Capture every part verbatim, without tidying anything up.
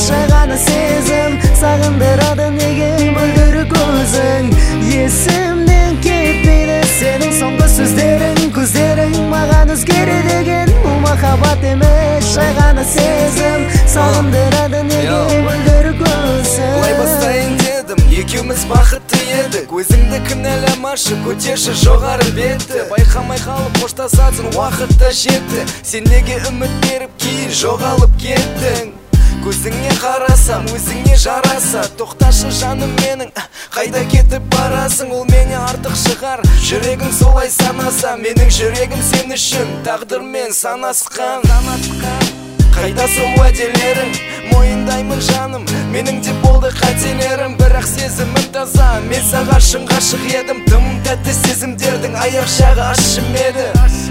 жай ғана сезім сағындырады неге мөлдір көзің есімнен кетпейді сенің соңғы сөздерің көздерің маған өзгере деген бұл махаббат емес жай ғана сезім сағындырады неге мөлдір көзің Былай бастайын дедім екеуміз бақытты едік өзіңді кінәламашы көтерші жоғары бетті байқамай қалып қоштасатын уақыт та жетті сен неге үміт беріп кейін жоғалып кеттің көзіңе қарасам өзіңе жараса тоқташы жаным менің қайда кетіп барасың ол мене артық шығар жүрегім солай санаса менің жүрегім сен үшін тағдырмен санасқан қайда сол уәделерің мойындаймын жаным менің де болды қателерім бірақ сезімім таза мен саған шын ғашық едім тым тәтті сезімдердің аяқ жағы ащы еді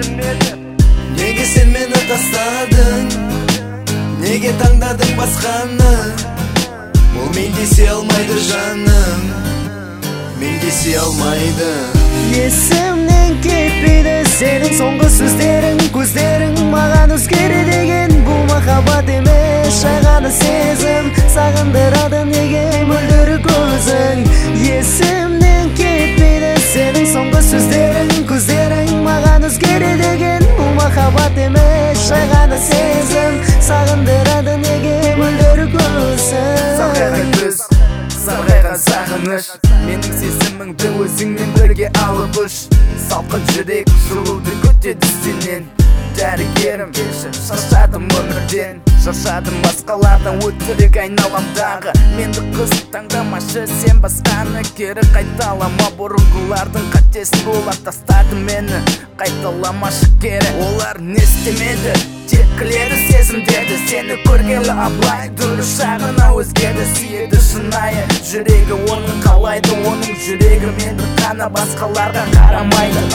неге сен мені тастадың неге таңдадың басқаны ол мен десе алмайды жаным мен десе алмайды есімнен кетпейді сенің соңғы сөздерің көздерің маған өзгере деген бұл махаббат емес жай ғана сезім сағындырады неге мөлдір көзің есімнен кетпейді сенің соңғы сөздерің көздерің маған өзгере деген бұл махаббат емес жай ғана сезім сағындырады неге мөлдір көзің сарғайған күз сарғайған сағыныш менің сезіміңді өзіңмен бірге алып ұш салқын жүрек жылуды күтеді сенен дәрігерім келші шаршадым өмірден шаршадым басқалардан өтірік айналамдағы менді қыз таңдамашы сен басқаны кері қайталама бұрынғылардың қатесін олар тастады мені қайталамашы кері олар не істемеді текілері сезімдеді сені көргелі абылай дұрыс жағына өзгерді сүйеді шынайы жүрегі оның қалайды оның жүрегі менді қана басқаларға қарамайды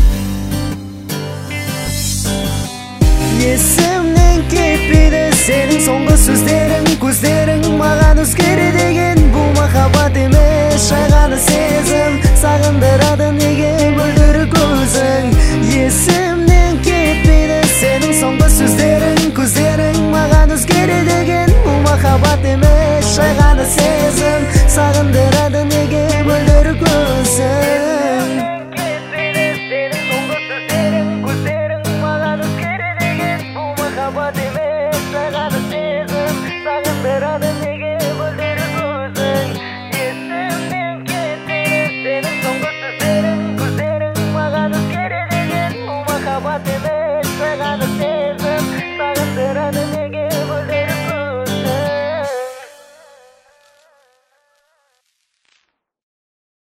есімнен кетпейді сенің соңғы сөздерің көздерің маған өзгере деген бұл махаббат емес жай ғана сезім сағындырады неге мөлдір көзің есімнен кетпейді сенің соңғы сөздерің көздерің маған өзгере деген бұл махаббат емес жай ғана сезім сағындырады неге мөлдір көзің махаббат емес жай ғана сезім сағындырады неге мөлдір көзің есімнен кетпейді сенің соңғы сөздерің көздерің маған өзгере деген бұл махаббат емес жай ғана сезім